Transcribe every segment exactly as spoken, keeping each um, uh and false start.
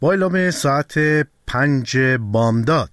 با اعلام ساعت پنج بامداد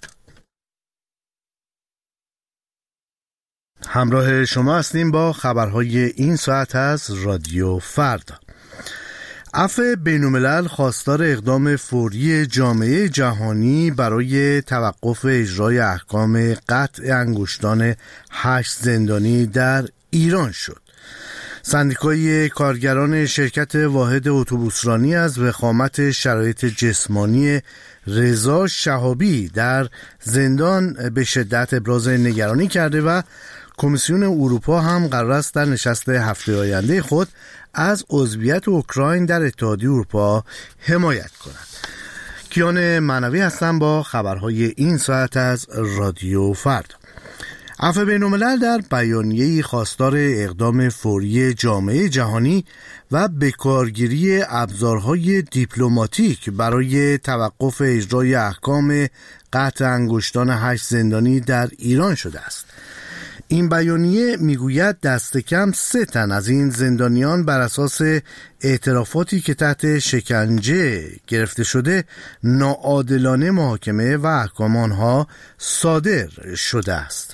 همراه شما هستیم با خبرهای این ساعت از رادیو فردا. عفو بین‌الملل خواستار اقدام فوری جامعه جهانی برای توقف اجرای احکام قطع انگشتان هشت زندانی در ایران شد. سندیکای کارگران شرکت واحد اتوبوسرانی از وخامت شرایط جسمانی رضا شهابی در زندان به شدت ابراز نگرانی کرده و کمیسیون اروپا هم قرار است در نشست هفته آینده خود از عضویت اوکراین در اتحادیه اروپا حمایت کند. کیان معنوی هستم با خبرهای این ساعت از رادیو فردا. عفو بین‌الملل در بیانیه‌ای خواستار اقدام فوری جامعه جهانی و بکارگیری ابزارهای دیپلماتیک برای توقف اجرای احکام قطع انگشتان هشت زندانی در ایران شده است. این بیانیه میگوید دست کم سه تن از این زندانیان بر اساس اعترافاتی که تحت شکنجه گرفته شده ناعادلانه محاکمه و احکام آنها صادر شده است.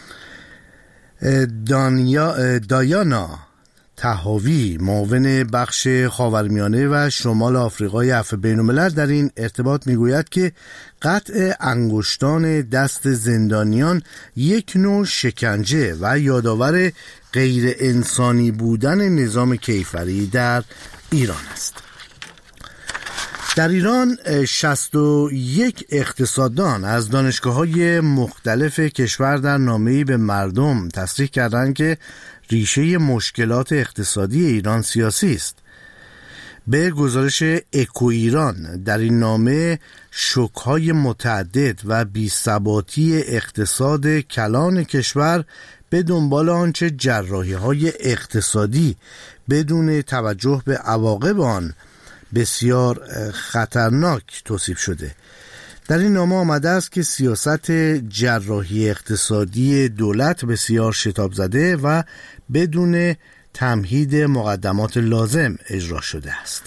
دانیا دایانا طحاوی معاون بخش خاورمیانه و شمال آفریقای عفو بین‌الملل در این ارتباط میگوید که قطع انگشتان دست زندانیان یک نوع شکنجه و یادآور غیر انسانی بودن نظام کیفری در ایران است. در ایران شصت و یک اقتصاددان از دانشگاه‌های مختلف کشور در نامه‌ای به مردم تصریح کردند که ریشه مشکلات اقتصادی ایران سیاسی است. به گزارش اکو ایران در این نامه شوک‌های متعدد و بی‌ثباتی اقتصاد کلان کشور به دنبال آنچه جراحی‌های اقتصادی بدون توجه به عواقب آن بسیار خطرناک توصیف شده. در این نامه آمده است که سیاست جراحی اقتصادی دولت بسیار شتاب زده و بدون تمهید مقدمات لازم اجرا شده است.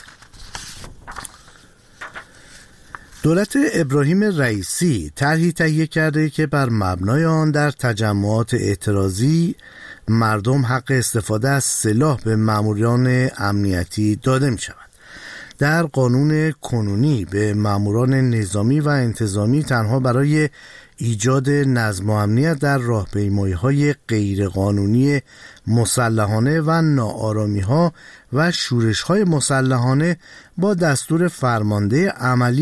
دولت ابراهیم رئیسی طرحی تهیه کرده که بر مبنای آن در تجمعات اعتراضی مردم حق استفاده از سلاح به ماموران امنیتی داده می شود. در قانون کنونی به ماموران نظامی و انتظامی تنها برای ایجاد نظم و امنیت در راهپیمایی‌های غیرقانونی مسلحانه و ناآرامی‌ها و شورش‌های مسلحانه با دستور فرمانده عملی